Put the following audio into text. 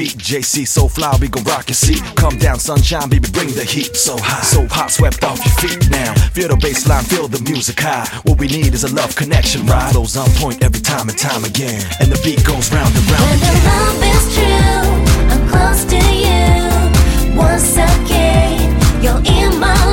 beat. JC so fly, we gon' rock your seat. Come down, sunshine, baby, bring the heat. So hot, swept off your feet now. Feel the bass line, feel the music high. What we need is a love connection, right? Flows on point every time and time again, and the beat goes round and round when again. When the love is true, I'm close to you. Once again, you're in my